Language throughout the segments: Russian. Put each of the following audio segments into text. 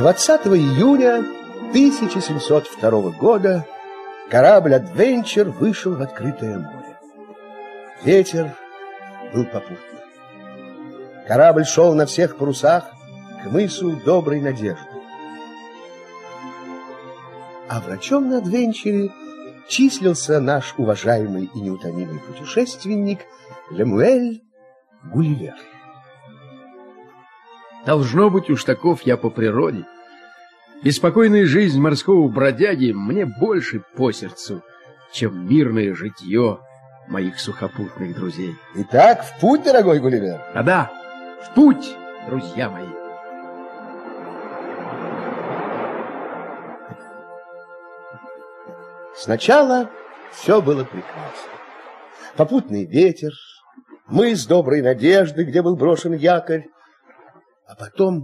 20 июня 1702 года корабль «Адвенчер» вышел в открытое море. Ветер был попутный. Корабль шел на всех парусах к мысу Доброй Надежды. А врачом на «Адвенчере» числился наш уважаемый и неутомимый путешественник Лемуэль Гулливер. Должно быть, уж таков я по природе. Беспокойная жизнь морского бродяги мне больше по сердцу, чем мирное житье моих сухопутных друзей. Итак, в путь, дорогой Гулливер. Да, в путь, друзья мои. Сначала все было прекрасно. Попутный ветер, мыс Доброй Надежды, где был брошен якорь, а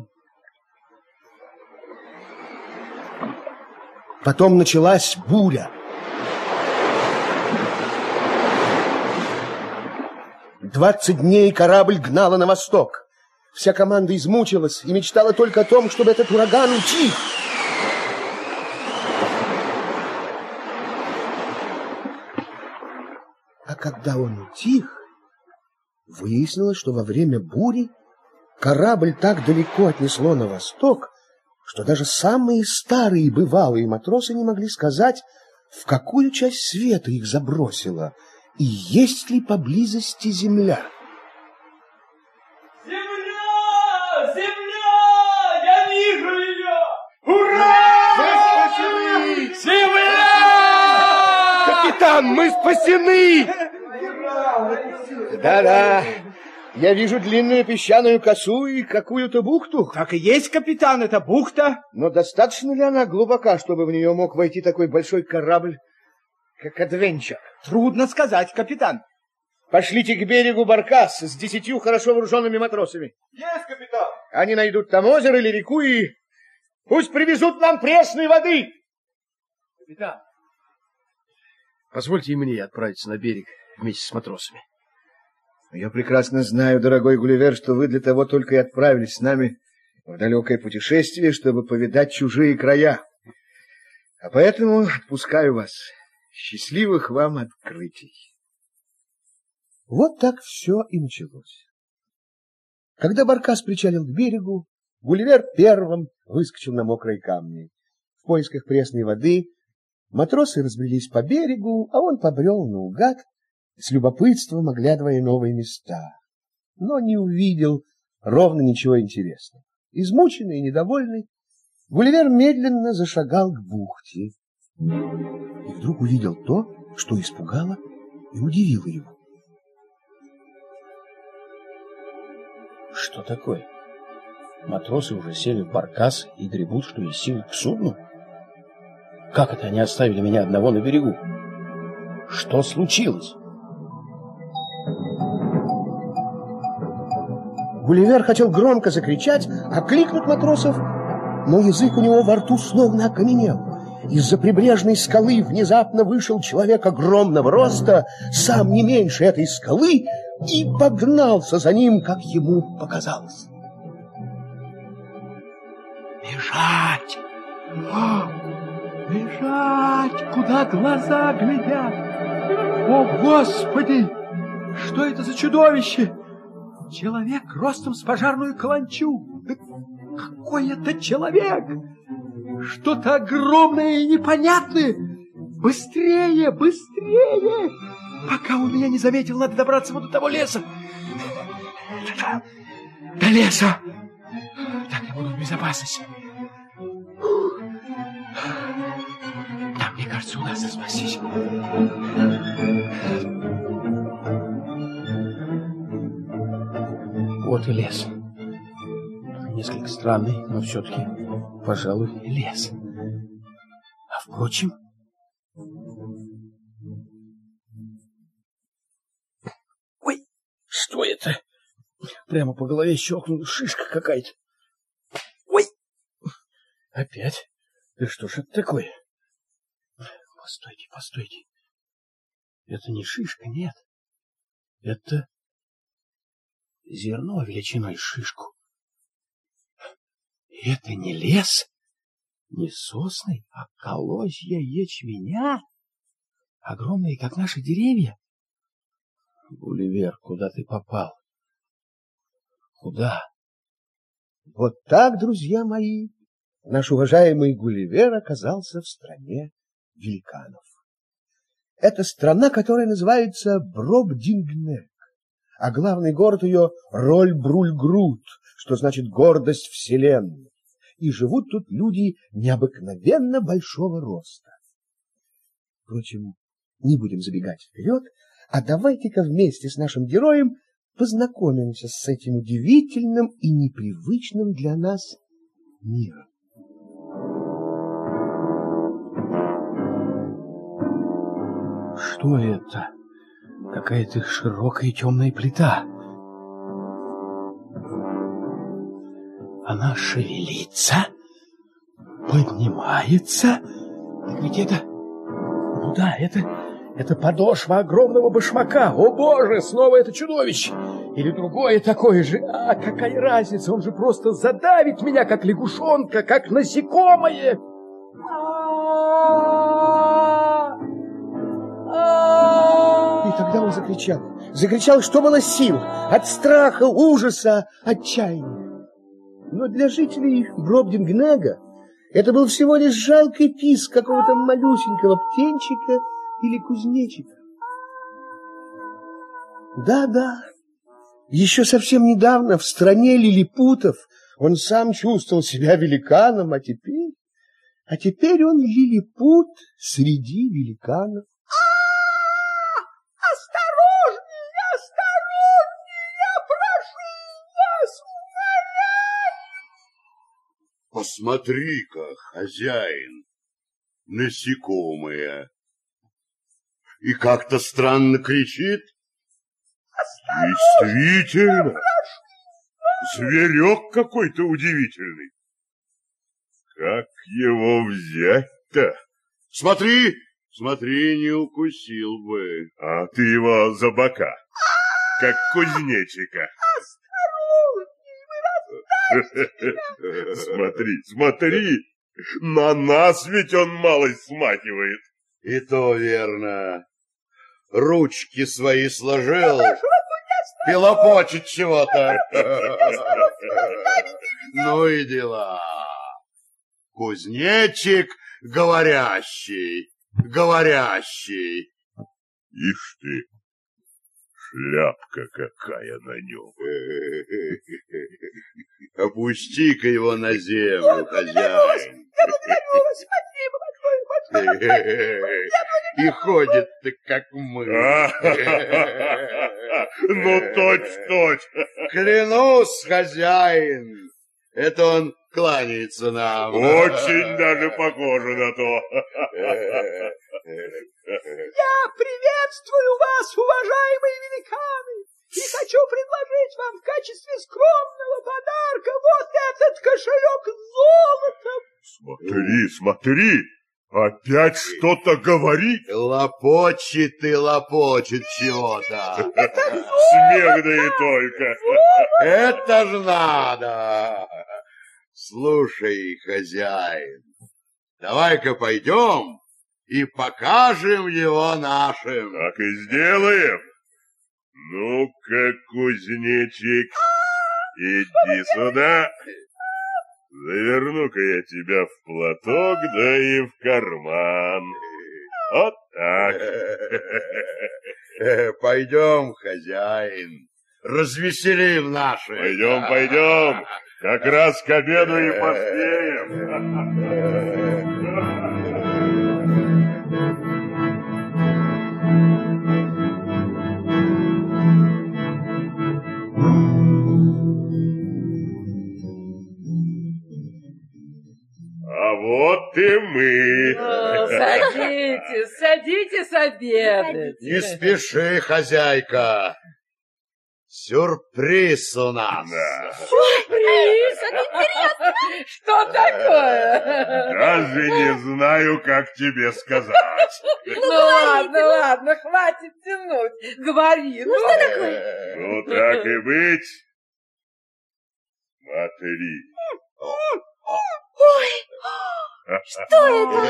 потом началась буря. 20 дней корабль гнала на восток. Вся команда измучилась и мечтала только о том, чтобы этот ураган утих. А когда он утих, выяснилось, что во время бури корабль так далеко отнесло на восток, что даже самые старые бывалые матросы не могли сказать, в какую часть света их забросило и есть ли поблизости земля. Земля! Земля! Я вижу ее! Ура! Мы спасены! Земля! Капитан, мы спасены! Да-да. Я вижу длинную песчаную косу и какую-то бухту. Так и есть, капитан, это бухта. Но достаточно ли она глубока, чтобы в нее мог войти такой большой корабль, как «Адвенчер»? Трудно сказать, капитан. Пошлите к берегу баркас с 10 хорошо вооруженными матросами. Есть, капитан. Они найдут там озеро или реку и пусть привезут нам пресной воды. Капитан, позвольте и мне отправиться на берег вместе с матросами. Я прекрасно знаю, дорогой Гулливер, что вы для того только и отправились с нами в далекое путешествие, чтобы повидать чужие края. А поэтому отпускаю вас. Счастливых вам открытий. Вот так все и началось. Когда баркас причалил к берегу, Гулливер первым выскочил на мокрые камни. В поисках пресной воды матросы разбрелись по берегу, а он побрел наугад, с любопытством оглядывая новые места, но не увидел ровно ничего интересного. Измученный и недовольный, Гулливер медленно зашагал к бухте и вдруг увидел то, что испугало и удивило его. Что такое? Матросы уже сели в баркас и гребут, что из силы, к судну? Как это они оставили меня одного на берегу? Что случилось? Гулливер хотел громко закричать, окликнуть матросов, но язык у него во рту словно окаменел. Из-за прибрежной скалы внезапно вышел человек огромного роста, сам не меньше этой скалы, и погнался за ним, как ему показалось. Бежать! Бежать! Куда глаза глядят? О, Господи! Что это за чудовище? Человек ростом с пожарную каланчу. Да какой это человек? Что-то огромное и непонятное. Быстрее, быстрее! Пока он меня не заметил, надо добраться вот до того леса. До леса. Так я буду в безопасности. Да, мне кажется, удастся спастись. Вот и лес. Несколько странный, но все-таки, пожалуй, лес. А впрочем... Ой, что это? Прямо по голове щелкнула шишка какая-то. Ой, опять? Да что ж это такое? Постойте, постойте. Это не шишка, нет. Это... зерно величиной с шишку. Это не лес, не сосны, а колосья ячменя, огромные, как наши деревья. Гулливер, куда ты попал? Куда? Вот так, друзья мои, наш уважаемый Гулливер оказался в стране великанов. Это страна, которая называется Бробдингнек, а главный город ее Роль-Бруль-Грут, что значит гордость вселенной. И живут тут люди необыкновенно большого роста. Впрочем, не будем забегать вперед, а давайте-ка вместе с нашим героем познакомимся с этим удивительным и непривычным для нас миром. Что это? Какая-то широкая темная плита. Она шевелится, поднимается. Так ведь это... Ну да, это подошва огромного башмака. О, Боже, снова это чудовище. Или другое такое же. А какая разница? Он же просто задавит меня, как лягушонка, как насекомое. И тогда он закричал, что было сил, от страха, ужаса, отчаяния. Но для жителей Бробдингнега это был всего лишь жалкий писк какого-то малюсенького птенчика или кузнечика. Да, еще совсем недавно в стране лилипутов он сам чувствовал себя великаном, а теперь он лилипут среди великанов. Посмотри-ка, хозяин, насекомое. И как-то странно кричит. Действительно, зверек какой-то удивительный. Как его взять-то? Смотри, не укусил бы. А ты его за бока, как кузнечика. Смотри, на нас ведь он малость смахивает. И то верно. Ручки свои сложил, пилопочет чего-то. Ну и дела. Кузнечик говорящий. Ишь ты, шляпка какая на нем. Опусти-ка его на землю, хозяин. И ходит-то, как мы. Ну, точь. Клянусь, хозяин, это он кланяется нам. Очень даже похоже на то. Я приветствую вас, уважаемые великаны, и хочу предложить вам в качестве скромного подарка вот этот кошелек с золотом. Смотри, опять что-то говорит. Лопочет чего-то. Смех да и только. Это ж надо. Слушай, хозяин, давай-ка пойдем и покажем его нашим. Так и сделаем. Ну-ка, кузнечик, иди сюда. Заверну-ка я тебя в платок, да и в карман. Вот так. Пойдем, хозяин, развеселим наших. Пойдем. Как раз к обеду и поспеем. А вот и мы. Садитесь обедать. Не спеши, хозяйка. Сюрприз у нас. Да. Сюрприз? Это интересно. Что такое? Даже не знаю, как тебе сказать. Ну ладно, хватит тянуть. Говори. Ну что такое? Ну так и быть. Смотри. Ой, что это?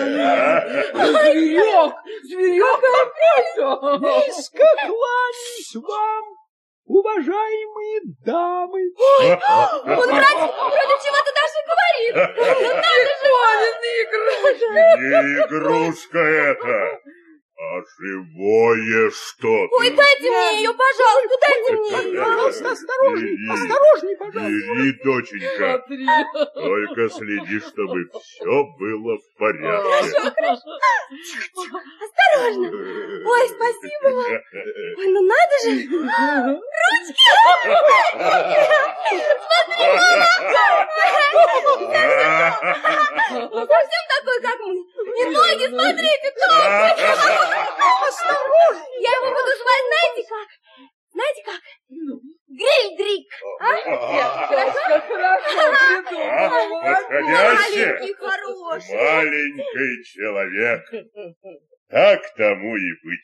Зверек! Зверек опять! Низко кланяюсь вам, уважаемые дамы. Ой, он вроде чего-то даже говорит. Ну надо же, Не игрушка это, а живое что-то. Ой, дайте мне ее, пожалуйста, дайте мне ее. Пожалуйста, осторожней, Бери. осторожней, пожалуйста. Бери, доченька, Смотри. только следи, чтобы все было в порядке. Осторожно. Ой, спасибо вам. Ой, ну надо же. Ручки. Смотри, мама. Совсем такой, как мы. И ноги, смотрите, толстые. Я его буду звать, знаете как? Знаете как? Гриль-дрик. Как хорошо придумала. Подходяще. Маленький, хороший. Маленький человек. Так тому и быть.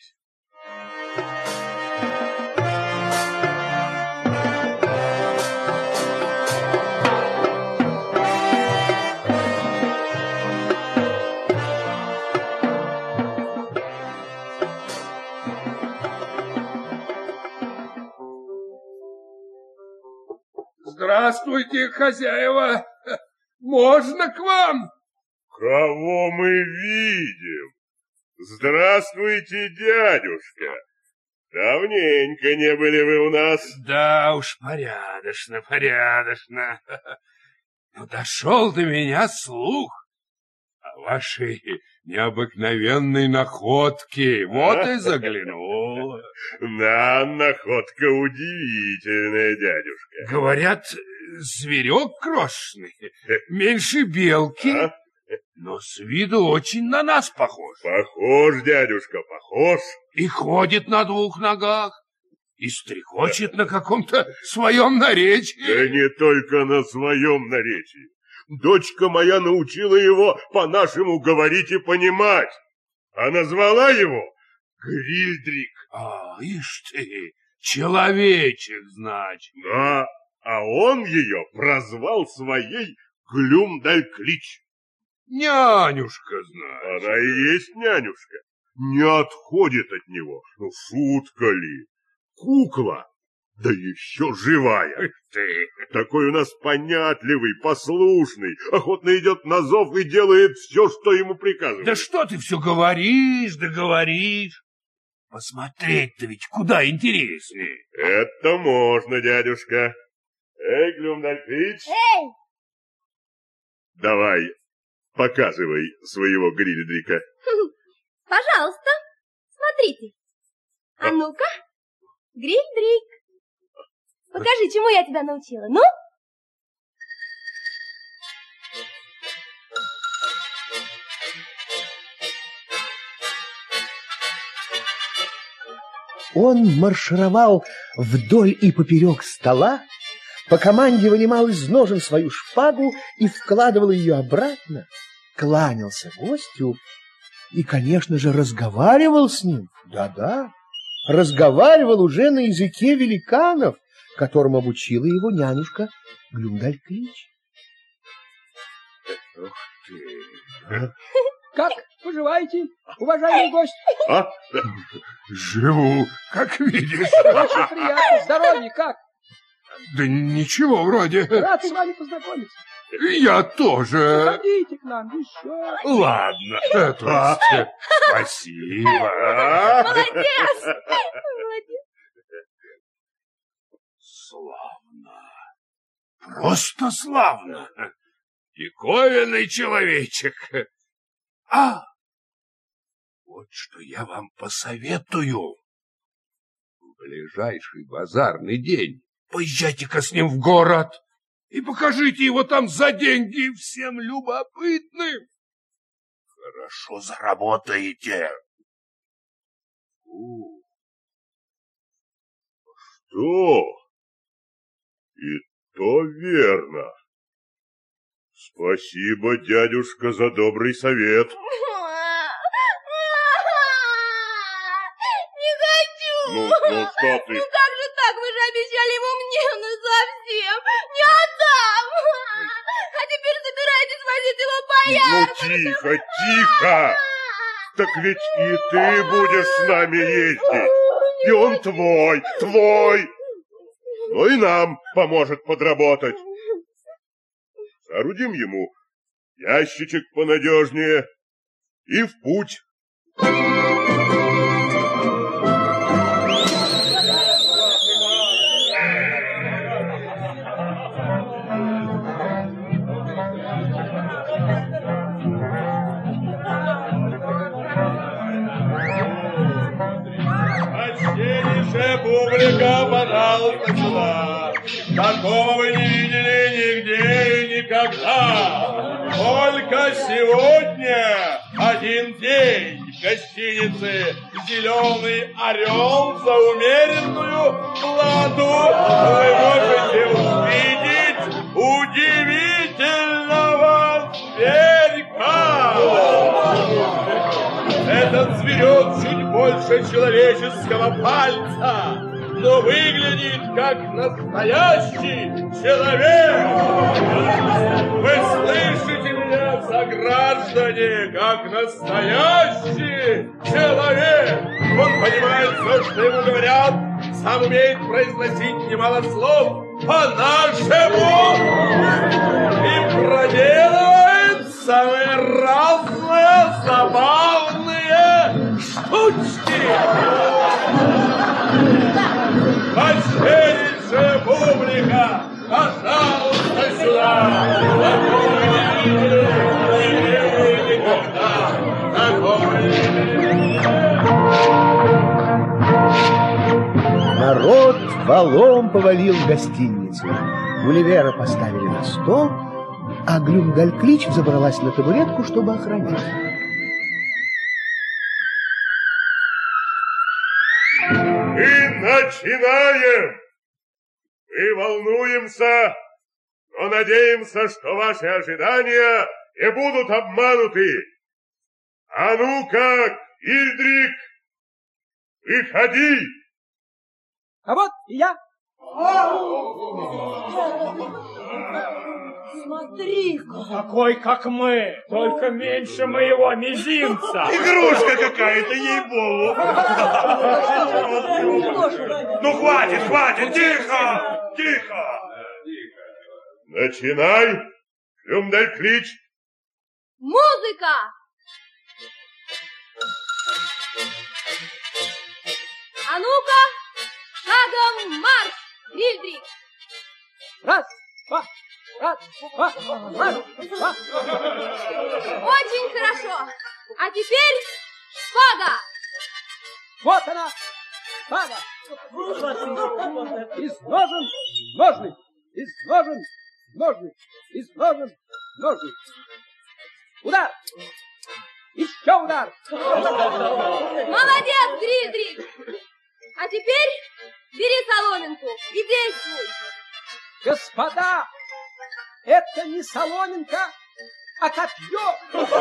Здравствуйте, хозяева. Можно к вам? Кого мы видим? Здравствуйте, дядюшка. Давненько не были вы у нас. Да уж, порядочно, порядочно. Но дошел до меня слух о вашей необыкновенной находке. Вот и заглянул. Да, находка удивительная, дядюшка. Говорят, зверек крошечный, меньше белки, но с виду очень на нас похож. Похож, дядюшка, похож. И ходит на двух ногах, и стрекочет на каком-то своем наречии. Да не только на своем наречии. Дочка моя научила его по-нашему говорить и понимать, а назвала его Грильдрик. Ишь ты, человечек, значит. Да, а он ее прозвал своей Глюмдальклич. Нянюшка, значит. Она и есть нянюшка. Не отходит от него. Ну, шутка ли? Кукла, да еще живая. Ты. Такой у нас понятливый, послушный, охотно идет на зов и делает все, что ему приказывают. Да что ты все говоришь, да говоришь. Посмотреть-то ведь куда интереснее. Это можно, дядюшка. Эй, Глюмдальклич. Эй! Давай, показывай своего Грильдрика. Пожалуйста, смотрите. А ну-ка, Гриль-дрик. Покажи, чему я тебя научила. Ну? Он маршировал вдоль и поперек стола, по команде вынимал из ножен свою шпагу и вкладывал ее обратно, кланялся гостю и, конечно же, разговаривал с ним. Да-да, разговаривал уже на языке великанов, которым обучила его нянюшка Глюмдальклич. Ух ты! Как поживаете, уважаемый гость? Живу, как видишь. Очень приятно. Здоровье как? Да ничего вроде. Рад с вами познакомиться. Я тоже. Заходите к нам еще. Ладно, то есть, спасибо. Молодец! Молодец. Славно. Просто славно. Диковинный человечек. Вот что я вам посоветую. В ближайший базарный день поезжайте-ка с ним в город и покажите его там за деньги всем любопытным. Хорошо заработаете. Что? И то верно. Спасибо, дядюшка, за добрый совет. Не хочу. Ну, что ты? Ну как же так? Вы же обещали его мне, ну совсем. Не отдам. А теперь собираетесь возить его по ярмаркам. Ну тихо, тихо. Так ведь и ты будешь с нами ездить. И он твой, твой. Ну и нам поможет подработать. Соорудим ему ящичек понадежнее и в путь. Почтеннейшая публика, пожалуйста, сюда. Такого вы не видели нигде и никогда. Только сегодня один день в гостинице «Зеленый орел» за умеренную плату вы можете увидеть удивительного зверька. Этот зверек чуть больше человеческого пальца, но выглядит как настоящий человек. Вы слышите меня, сограждане, как настоящий человек. Он понимает все, что ему говорят, сам умеет произносить немало слов по-нашему и проделывает самые разные забавные штучки. Почтеннейшая публика, пожалуйста, сюда. Такого не видели никогда. Такого не видели. Народ валом повалил в гостиницу. Гулливера поставили на стол, а Глюмдальклич забралась на табуретку, чтобы охранять. Мы начинаем! Мы волнуемся, но надеемся, что ваши ожидания не будут обмануты. А ну-ка, Гильдрик, выходи! А вот и я. Смотри-ка. Такой, как мы, только меньше моего мизинца. Игрушка какая-то, ей-богу. Ну, хватит, хватит, тихо, тихо. Начинай, Глюмдальклич. Музыка! А ну-ка, шагом марш, Гильдрик! Раз, два, раз, два, раз, два. Очень хорошо. А теперь шпага. Вот она, шпага. Из ножен ножны, из ножен ножны, из ножен ножны. Удар! Еще удар! Молодец, Гильдрик! А теперь бери соломинку и действуй. Господа, это не соломинка, а копье.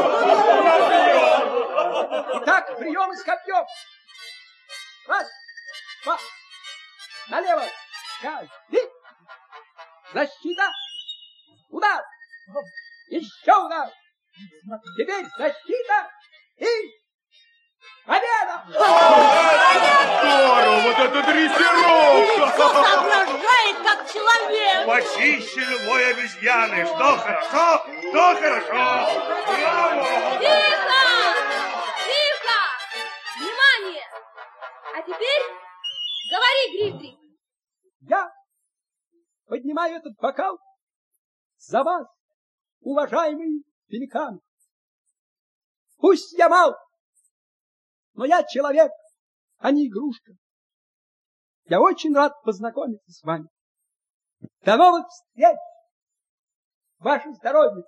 Итак, прием из копьев. Раз, два, налево, каждый. Защита, удар, еще удар. Теперь защита и победа! Здорово, вот это дрессировка! Соображает, как человек. Почище любой обезьяны. Что хорошо, то хорошо. Браво! Тихо! Тихо! Внимание! А теперь говори, Гильдрик. Я поднимаю этот бокал за вас, уважаемый великан. Пусть я мал, но я человек, а не игрушка. Я очень рад познакомиться с вами. До новых встреч! Ваше здоровье!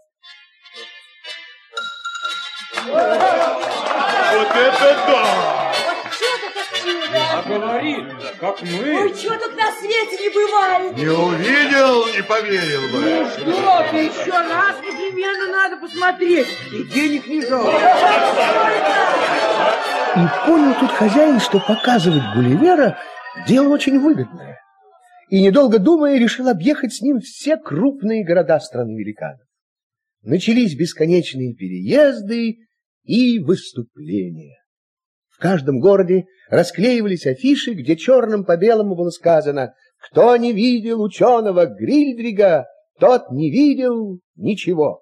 Вот это да! Что ты так чудо? А говорит-то, как мы. Ой, что тут на свете не бывает? Не увидел, не поверил бы. Что ты, еще раз непременно надо посмотреть. И денег не жалко. И понял тут хозяин, что показывать Гулливера Дело очень выгодное. И, недолго думая, решил объехать с ним все крупные города страны великанов. Начались бесконечные переезды и выступления. В каждом городе расклеивались афиши, где черным по белому было сказано: «Кто не видел ученого Грильдрига, тот не видел ничего».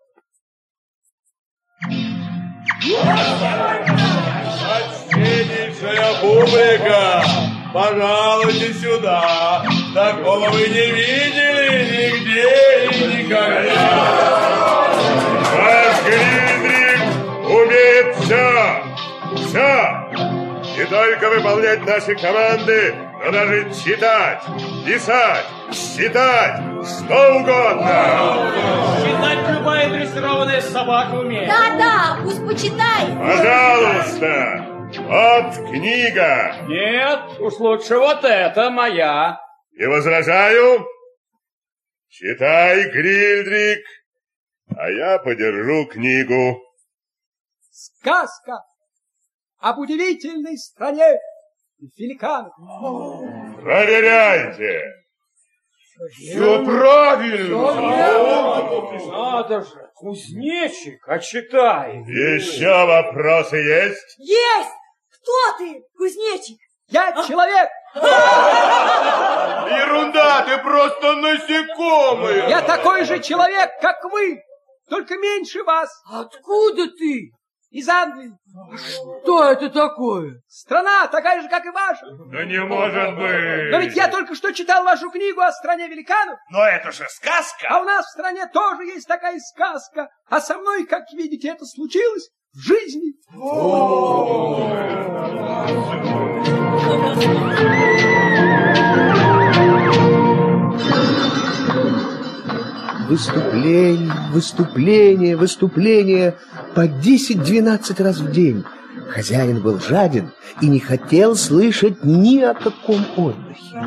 Почтеннейшая публика, пожалуйте сюда. Такого вы не видели нигде и никогда. Ваш Грильдриг умеет все. Не только выполнять наши команды, но даже читать, писать, считать, что угодно. Считать любая дрессированная собака умеет. Да, пусть почитает. Пожалуйста, вот книга. Нет, уж лучше вот это моя. Не возражаю. Читай, Грильдриг, а я подержу книгу. Сказка об удивительной стране великанов. Проверяйте. Все правильно. Надо же, кузнечик, а читай. Еще вопросы есть? Есть! Кто ты, кузнечик? Я человек. Ерунда, ты просто насекомый. Я такой же человек, как вы, только меньше вас. Откуда ты? Из Англии. Что это такое? Страна такая же, как и ваша. Да не может быть. Но ведь я только что читал вашу книгу о стране великанов. Но это же сказка. А у нас в стране тоже есть такая сказка. А со мной, как видите, это случилось в жизни. Выступления по 10-12 раз в день. Хозяин был жаден и не хотел слышать ни о каком отдыхе.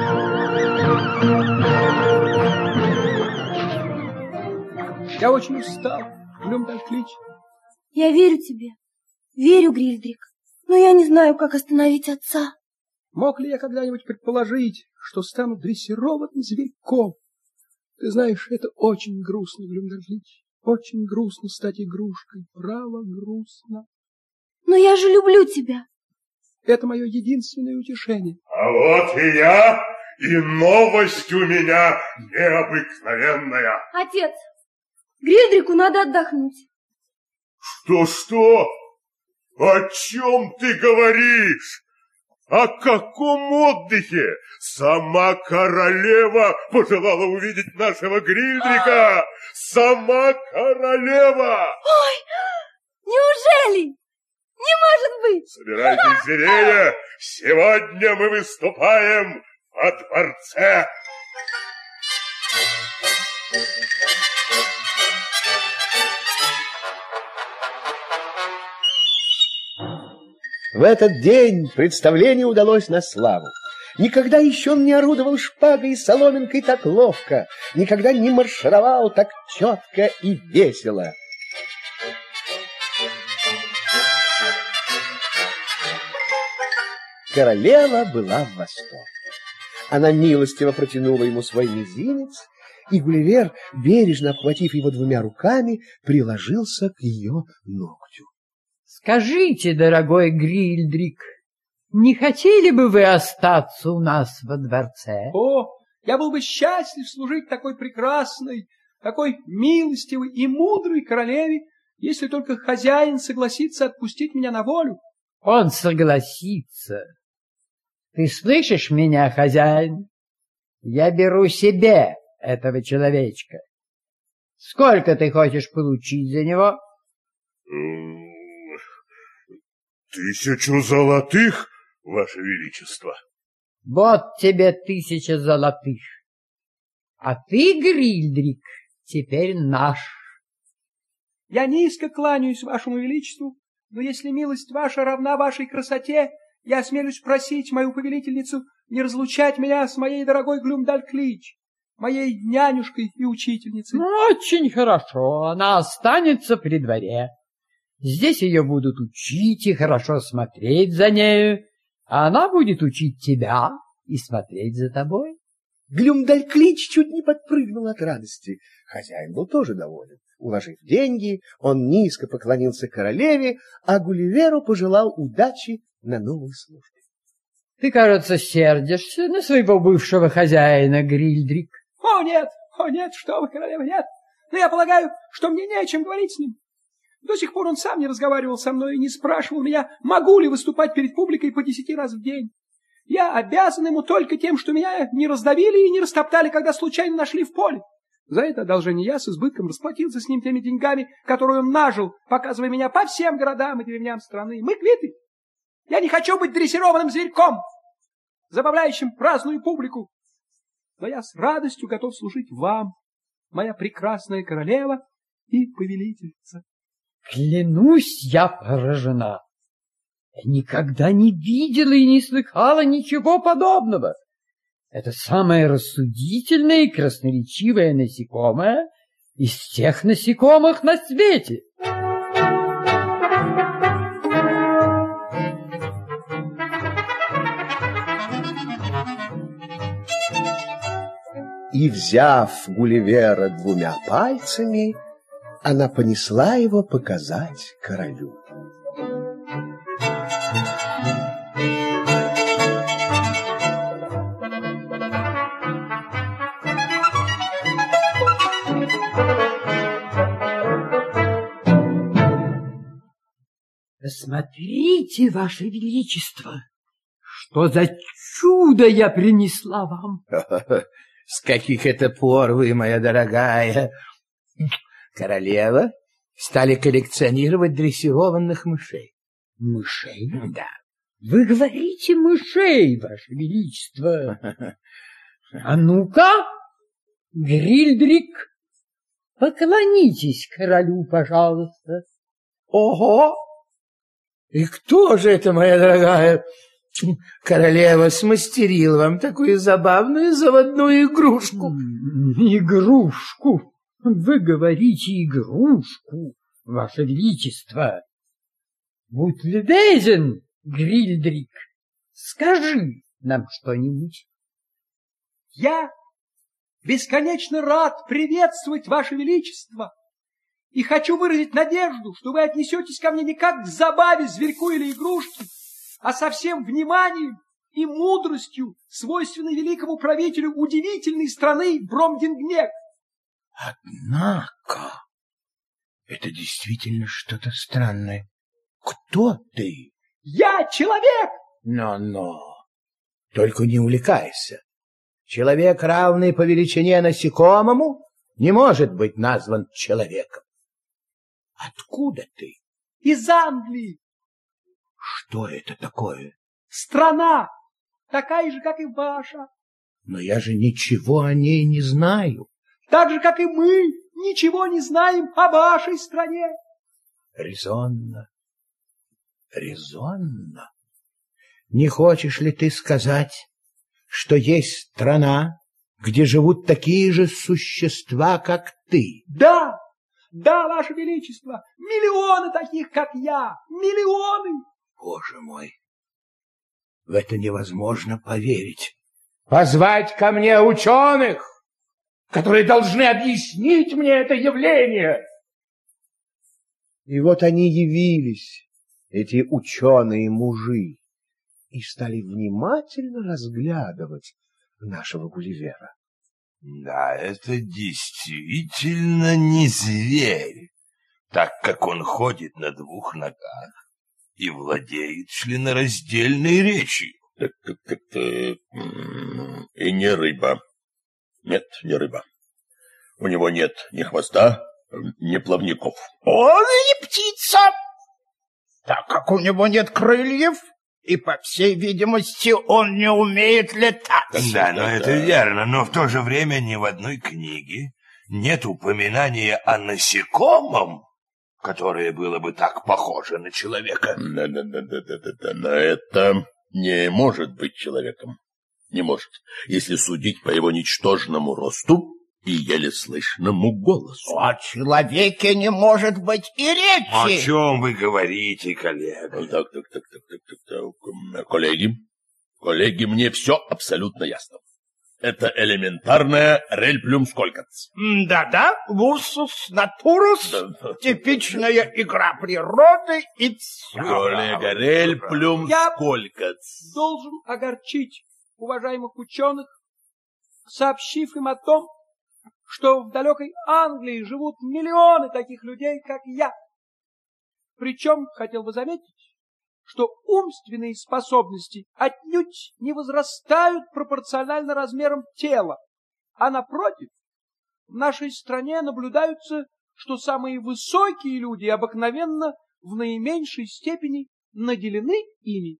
Я очень устал, Глюмдальклич. Я верю тебе. Верю, Грильдриг. Но я не знаю, как остановить отца. Мог ли я когда-нибудь предположить, что стану дрессированным зверьком? Ты знаешь, это очень грустно, Глюмдальклич. Очень грустно стать игрушкой. Право, грустно. Но я же люблю тебя. Это мое единственное утешение. А вот и я, и новость у меня необыкновенная. Отец, Грильдрику надо отдохнуть. Что? О чем ты говоришь? О каком отдыхе? Сама королева пожелала увидеть нашего Грильдрика. Сама королева! Ой, неужели? Не может быть! Собирайтесь зверее, сегодня мы выступаем во дворце. В этот день представление удалось на славу. Никогда еще он не орудовал шпагой и соломинкой так ловко, никогда не маршировал так четко и весело. Королева была в восторге. Она милостиво протянула ему свой мизинец, и Гулливер, бережно обхватив его двумя руками, приложился к ее ногтю. Скажите, дорогой Грильдрик, не хотели бы вы остаться у нас во дворце? О, я был бы счастлив служить такой прекрасной, такой милостивой и мудрой королеве, если только хозяин согласится отпустить меня на волю. Он согласится. Ты слышишь меня, хозяин? Я беру себе этого человечка. Сколько ты хочешь получить за него? 1000 золотых, Ваше Величество. Вот тебе 1000 золотых. А ты, Грильдрик, теперь наш. Я низко кланяюсь вашему величеству, но если милость ваша равна вашей красоте, я осмелюсь просить мою повелительницу не разлучать меня с моей дорогой Глюмдальклич, моей нянюшкой и учительницей. Очень хорошо, она останется при дворе. Здесь ее будут учить и хорошо смотреть за нею, а она будет учить тебя и смотреть за тобой. Глюмдальклич чуть не подпрыгнул от радости. Хозяин был тоже доволен. Уложив деньги, он низко поклонился королеве, а Гулливеру пожелал удачи на новой службе. Ты, кажется, сердишься на своего бывшего хозяина, Грильдрик. О, нет, что вы, королева, нет. Но я полагаю, что мне не о чем говорить с ним. До сих пор он сам не разговаривал со мной и не спрашивал меня, могу ли выступать перед публикой по 10 раз в день. Я обязан ему только тем, что меня не раздавили и не растоптали, когда случайно нашли в поле. За это одолжение я с избытком расплатился с ним теми деньгами, которые он нажил, показывая меня по всем городам и деревням страны. Мы квиты. Я не хочу быть дрессированным зверьком, забавляющим праздную публику. Но я с радостью готов служить вам, моя прекрасная королева и повелительница. Клянусь, я поражена. Я никогда не видела и не слыхала ничего подобного. Это самое рассудительное и красноречивое насекомое из всех насекомых на свете. И, взяв Гулливера 2 пальцами, она понесла его показать королю. Посмотрите, Ваше Величество, что за чудо я принесла вам. С каких это пор вы, моя дорогая королева, стали коллекционировать дрессированных мышей? Мышей? Да. Вы говорите мышей, Ваше Величество. А ну-ка, Грильдрик, поклонитесь королю, пожалуйста. Ого! И кто же это, моя дорогая королева, смастерил вам такую забавную заводную игрушку? Игрушку? Вы говорите игрушку, Ваше Величество. Будь любезен, Грильдрик, скажи нам что-нибудь. Я бесконечно рад приветствовать Ваше Величество и хочу выразить надежду, что вы отнесетесь ко мне не как к забаве, зверьку или игрушке, а со всем вниманием и мудростью, свойственной великому правителю удивительной страны Бромдингнек. Однако, это действительно что-то странное. Кто ты? Я человек! Но, только не увлекайся. Человек, равный по величине насекомому, не может быть назван человеком. Откуда ты? Из Англии. Что это такое? Страна, такая же, как и ваша. Но я же ничего о ней не знаю. Так же, как и мы, ничего не знаем о вашей стране. Резонно. Не хочешь ли ты сказать, что есть страна, где живут такие же существа, как ты? Да, Ваше Величество, миллионы таких, как я, миллионы. Боже мой, в это невозможно поверить. Позвать ко мне ученых, которые должны объяснить мне это явление. И вот они явились, эти ученые-мужи, и стали внимательно разглядывать нашего Гулливера. Да, это действительно не зверь, так как он ходит на 2 ногах и владеет членораздельной речью. Так. И не рыба. Нет, не рыба. У него нет ни хвоста, ни плавников. Он и птица, так как у него нет крыльев, и, по всей видимости, он не умеет летать. Да, но это верно, но в то же время ни в одной книге нет упоминания о насекомом, которое было бы так похоже на человека. Да, но это не может быть человеком. Не может, если судить по его ничтожному росту и еле слышному голосу. О человеке не может быть и речи. О чем вы говорите, коллега? Так. Коллеги, мне все абсолютно ясно. Это элементарная рельплюмсколькац. Да-да, вурсус натурус, типичная игра природы и... Коллега, рельплюмсколькац. Я должен огорчить уважаемых ученых, сообщив им о том, что в далекой Англии живут миллионы таких людей, как я. Причем, хотел бы заметить, что умственные способности отнюдь не возрастают пропорционально размерам тела, а напротив, в нашей стране наблюдается, что самые высокие люди обыкновенно в наименьшей степени наделены ими.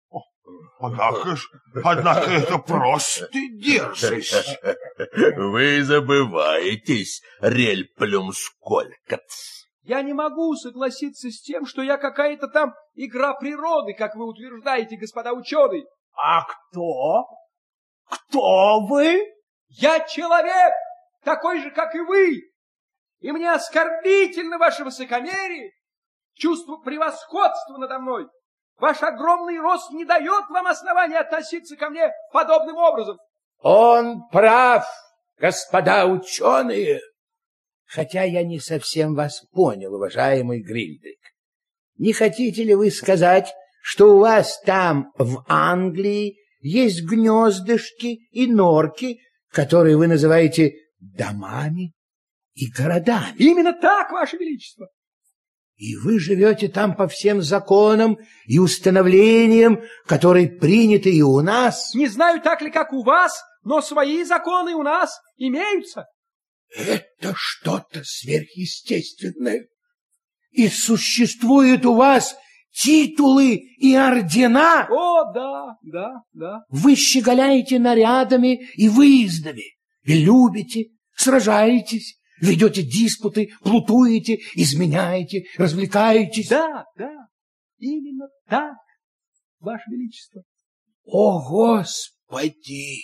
Однако это просто дерзость. Вы забываетесь, рельплюмсколькац. Я не могу согласиться с тем, что я какая-то там игра природы, как вы утверждаете, господа ученые. А кто? Кто вы? Я человек, такой же, как и вы. И мне оскорбительно ваше высокомерие, чувство превосходства надо мной. Ваш огромный рост не дает вам основания относиться ко мне подобным образом. Он прав, господа ученые. Хотя я не совсем вас понял, уважаемый Грильдрик. Не хотите ли вы сказать, что у вас там, в Англии, есть гнездышки и норки, которые вы называете домами и городами? Именно так, ваше величество. И вы живете там по всем законам и установлениям, которые приняты и у нас? Не знаю, так ли, как у вас, но свои законы у нас имеются. Это что-то сверхъестественное. И существуют у вас титулы и ордена? О, да. Вы щеголяете нарядами и выездами, и любите, сражаетесь, ведете диспуты, плутуете, изменяете, развлекаетесь. Да, именно так, ваше величество. О, Господи!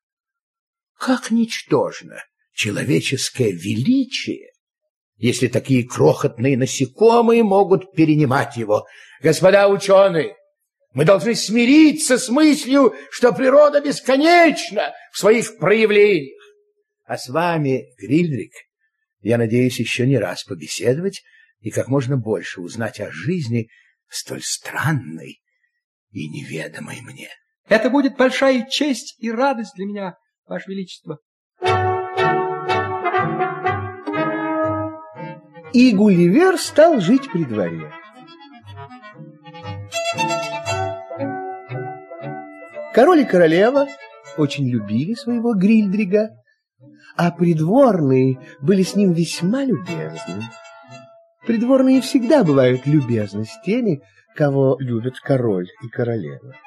Как ничтожно человеческое величие, если такие крохотные насекомые могут перенимать его. Господа ученые, мы должны смириться с мыслью, что природа бесконечна в своих проявлениях. А с вами, Грильдрик, я надеюсь еще не раз побеседовать и как можно больше узнать о жизни столь странной и неведомой мне. Это будет большая честь и радость для меня, ваше величество. И Гулливер стал жить при дворе. Король и королева очень любили своего Грильдрига, а придворные были с ним весьма любезны. Придворные всегда бывают любезны с теми, кого любят король и королева.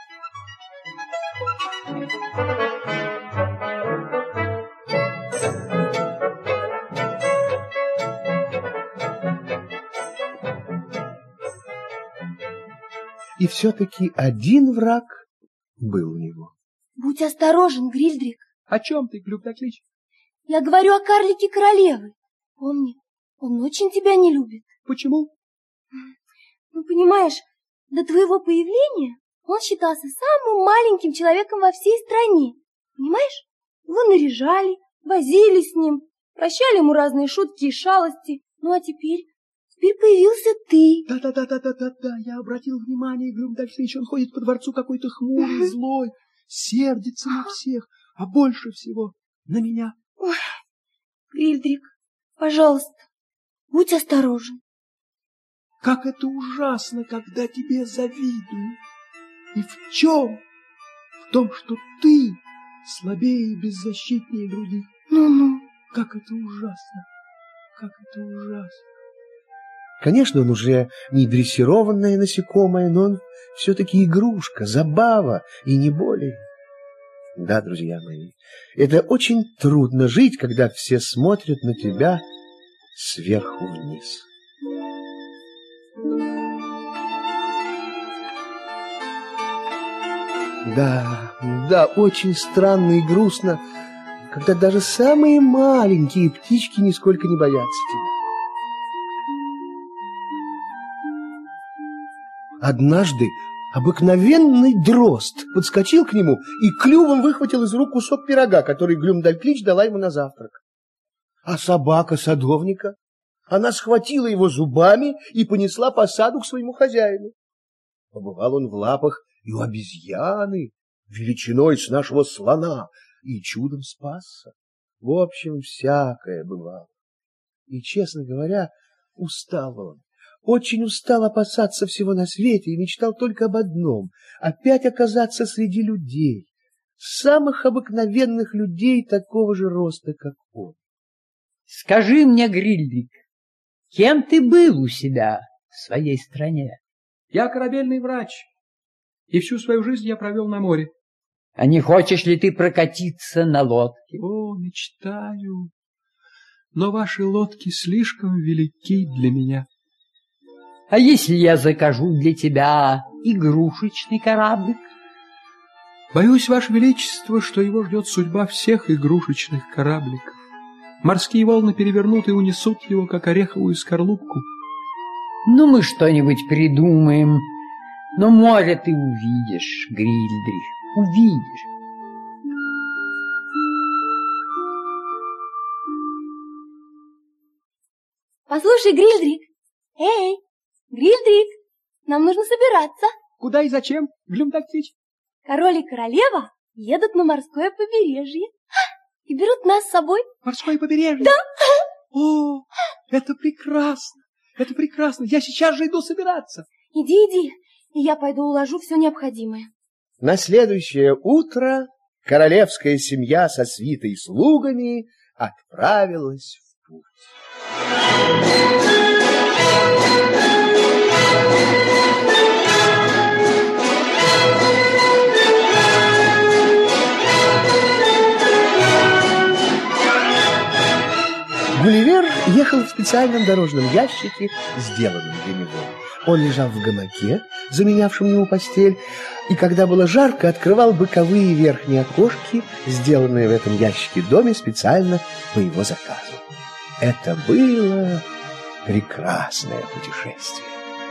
И все-таки один враг был у него. Будь осторожен, Грильдрик. О чем ты, Глюкдоклич? Я говорю о карлике королевы. Помни, он очень тебя не любит. Почему? Ну, понимаешь, до твоего появления он считался самым маленьким человеком во всей стране. Понимаешь? Его наряжали, возили с ним, прощали ему разные шутки и шалости. Ну, а теперь появился ты. Да, я обратил внимание, Глюкдоклич, он ходит по дворцу какой-то хмурый, злой, сердится на всех, а больше всего на меня. Ой, Грильдрик, пожалуйста, будь осторожен. Как это ужасно, когда тебе завидуют. И в чем? В том, что ты слабее и беззащитнее других. Ну-ну. Как это ужасно, как это ужасно. Конечно, он уже не дрессированное насекомое, но он все-таки игрушка, забава и не более. Да, друзья мои, это очень трудно жить, когда все смотрят на тебя сверху вниз. Да, очень странно и грустно, когда даже самые маленькие птички нисколько не боятся тебя. Однажды Обыкновенный дрозд подскочил к нему и клювом выхватил из рук кусок пирога, который Глюмдальклич дала ему на завтрак. А собака садовника, она схватила его зубами и понесла по саду к своему хозяину. Побывал он в лапах и у обезьяны, величиной с нашего слона, и чудом спасся. В общем, всякое бывало. И, честно говоря, устал он. Очень устал опасаться всего на свете и мечтал только об одном — опять оказаться среди людей, самых обыкновенных людей такого же роста, как он. Скажи мне, Грильдрик, кем ты был у себя в своей стране? Я корабельный врач, и всю свою жизнь я провел на море. А не хочешь ли ты прокатиться на лодке? О, мечтаю, но ваши лодки слишком велики для меня. А если я закажу для тебя игрушечный кораблик? Боюсь, Ваше Величество, что его ждет судьба всех игрушечных корабликов. Морские волны перевернут и унесут его, как ореховую скорлупку. Ну, мы что-нибудь придумаем. Но море ты увидишь, Грильдрих, увидишь. Послушай, Грильдрик. Эй, Грильдрик, нам нужно собираться. Куда и зачем, Глюмдальклич? Король и королева едут на морское побережье и берут нас с собой. Морское побережье? Да. О, это прекрасно, это прекрасно. Я сейчас же иду собираться. Иди, иди, и я пойду уложу все необходимое. На следующее утро королевская семья со свитой и слугами отправилась в путь. Гулливер ехал в специальном дорожном ящике, сделанном для него. Он лежал в гамаке, заменявшем ему постель, и когда было жарко, открывал боковые верхние окошки, сделанные в этом ящике доме специально по его заказу. Это было прекрасное путешествие.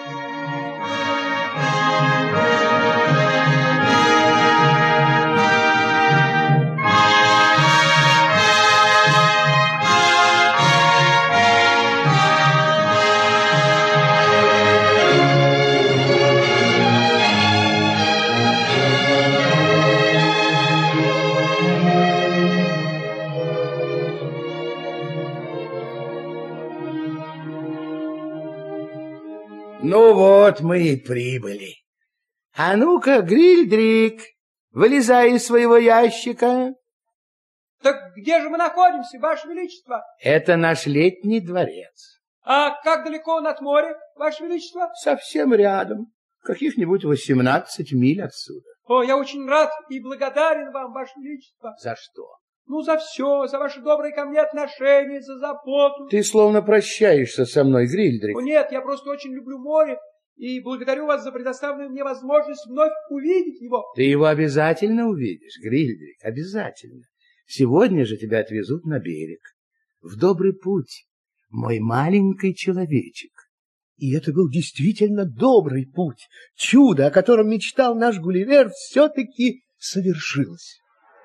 Ну вот мы и прибыли. А ну-ка, Грильдрик, вылезай из своего ящика. Так где же мы находимся, Ваше Величество? Это наш летний дворец. А как далеко он от моря, Ваше Величество? Совсем рядом, каких-нибудь 18 миль отсюда. О, я очень рад и благодарен вам, Ваше Величество. За что? Ну, за все, за ваши добрые ко мне отношения, за заботу. Ты словно прощаешься со мной, Грильдрик. О, нет, я просто очень люблю море и благодарю вас за предоставленную мне возможность вновь увидеть его. Ты его обязательно увидишь, Грильдрик, обязательно. Сегодня же тебя отвезут на берег. В добрый путь, мой маленький человечек. И это был действительно добрый путь. Чудо, о котором мечтал наш Гулливер, все-таки совершилось.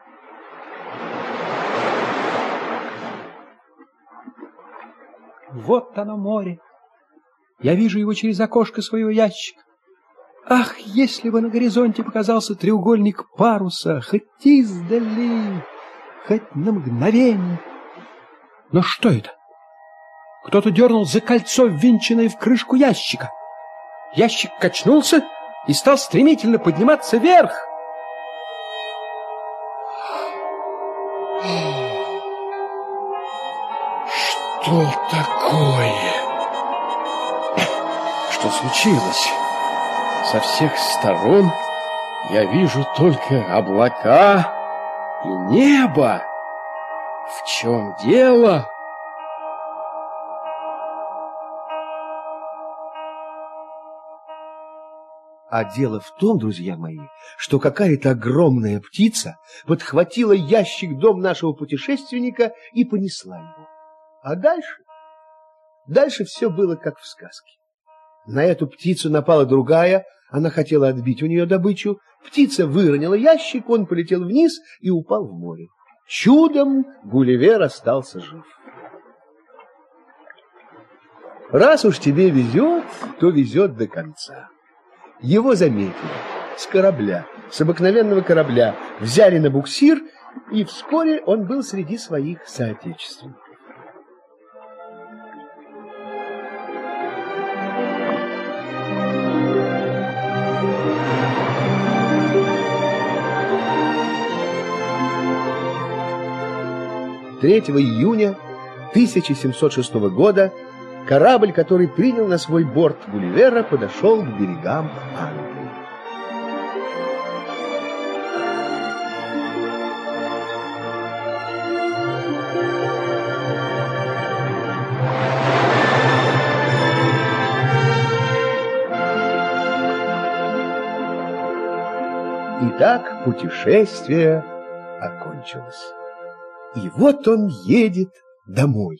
Вот оно море. Я вижу его через окошко своего ящика. Ах, если бы на горизонте показался треугольник паруса, хоть издали, хоть на мгновение. Но что это? Кто-то дернул за кольцо, ввинченное в крышку ящика. Ящик качнулся и стал стремительно подниматься вверх. Что такое? Что случилось? Со всех сторон я вижу только облака и небо. В чем дело? А дело в том, друзья мои, что какая-то огромная птица подхватила ящик дом нашего путешественника и понесла его. А дальше все было как в сказке. На эту птицу напала другая, Она хотела отбить у нее добычу. Птица выронила ящик, он полетел вниз и упал в море. Чудом Гулливер остался жив. Раз уж тебе везет, то везет до конца. Его заметили с корабля, с обыкновенного корабля, взяли на буксир, и вскоре он был среди своих соотечественников. Третьего июня 1706 года корабль, который принял на свой борт Гулливера, подошел к берегам Англии. Итак, путешествие окончилось. И вот он едет домой.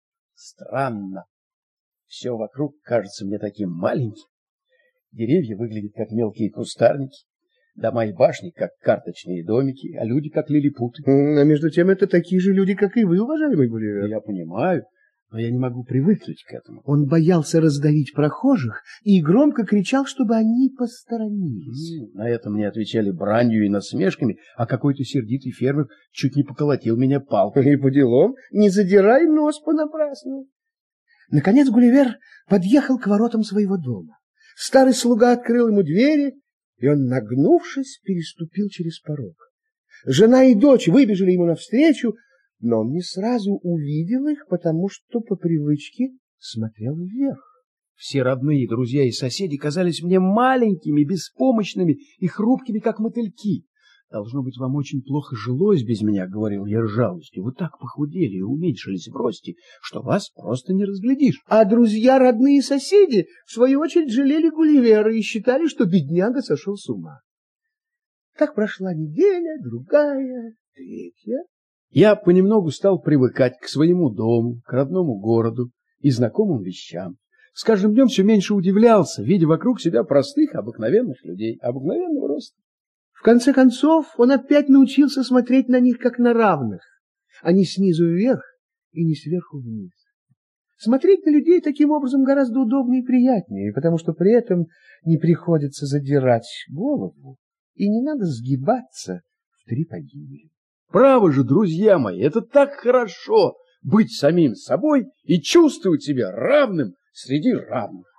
Странно. Все вокруг кажется мне таким маленьким. Деревья выглядят как мелкие кустарники, дома и башни как карточные домики, а люди как лилипуты. А между тем это такие же люди, как и вы, уважаемый Гулливер. Я понимаю, но я не могу привыкнуть к этому. Он боялся раздавить прохожих и громко кричал, чтобы они посторонились. На это мне отвечали бранью и насмешками, а какой-то сердитый фермер чуть не поколотил меня палкой. И по делам, не задирай нос понапрасну. Наконец Гулливер подъехал к воротам своего дома. Старый слуга открыл ему двери, и он, нагнувшись, переступил через порог. Жена и дочь выбежали ему навстречу, но он не сразу увидел их, потому что по привычке смотрел вверх. Все родные, друзья и соседи казались мне маленькими, беспомощными и хрупкими, как мотыльки. «Должно быть, вам очень плохо жилось без меня», — говорил я с жалостью. «Вы так похудели и уменьшились в росте, что вас просто не разглядишь». А друзья, родные и соседи, в свою очередь, жалели Гулливера и считали, что бедняга сошел с ума. Так прошла неделя, другая, третья. Я понемногу стал привыкать к своему дому, к родному городу и знакомым вещам. С каждым днем все меньше удивлялся, видя вокруг себя простых, обыкновенных людей, обыкновенного роста. В конце концов, он опять научился смотреть на них как на равных, а не снизу вверх и не сверху вниз. Смотреть на людей таким образом гораздо удобнее и приятнее, потому что при этом не приходится задирать голову и не надо сгибаться в три погибели. Право же, друзья мои, это так хорошо быть самим собой и чувствовать себя равным среди равных.